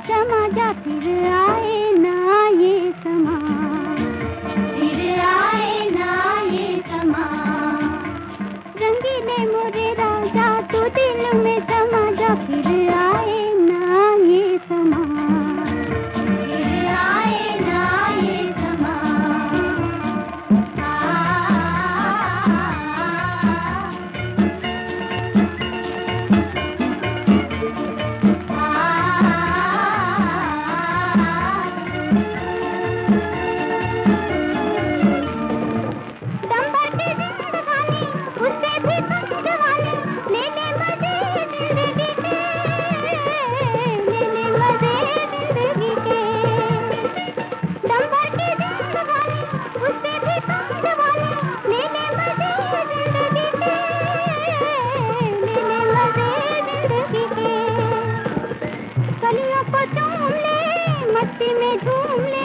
समा जा, फिर आए ना ये समा, फिर आए ना ये समा। रंगीले मोरे राजा तू दिल में समा जा, फिर आए ना ये समा, फिर आए ना ये समा। उससे भी कम जवानी, ले ले मजे जिंदगी के, ले ले मजे जिंदगी के। दम भर के जिंदगानी, उससे भी कम जवानी, ले ले मजे जिंदगी के, ले ले मजे जिंदगी के। कलियों को चूम ले, मस्ती में झूम ले,